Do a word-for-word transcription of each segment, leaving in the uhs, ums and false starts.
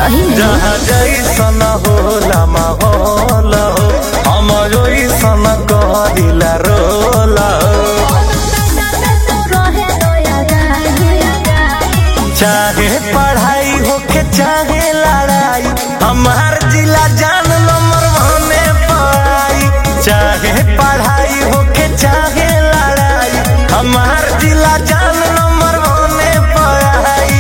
सही में जहाँ जैसन होला माहौल हो हम ओइसन करिला रोल चाहे पढ़ाई होके चाहे लड़ाई हमार जिला जान नंबर भने पाई चाहे पढ़ाई होके चाहे लड़ाई हमार जिला जान नंबर भने पाई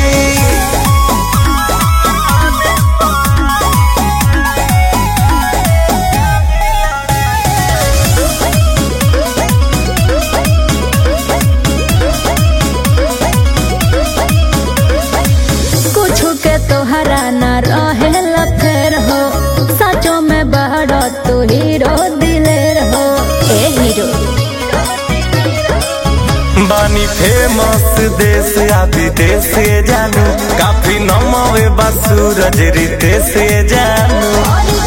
तोहरा न रहेला फेर हो सचो में बहरा तू हीरो दिलेर हो ए हीरो बानी फेमस देश या विदेश से जानू काफी नमवे बा सूरज रीते से जानू